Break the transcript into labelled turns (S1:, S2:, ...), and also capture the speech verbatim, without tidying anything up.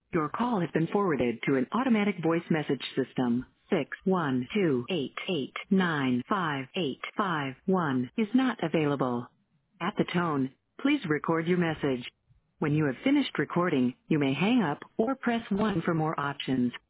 S1: Your call has been forwarded to an automatic voice message system. Six one two eight eight nine five eight five one is not available. At the tone, please record your message. When you have finished recording, you may hang up or press one for more options.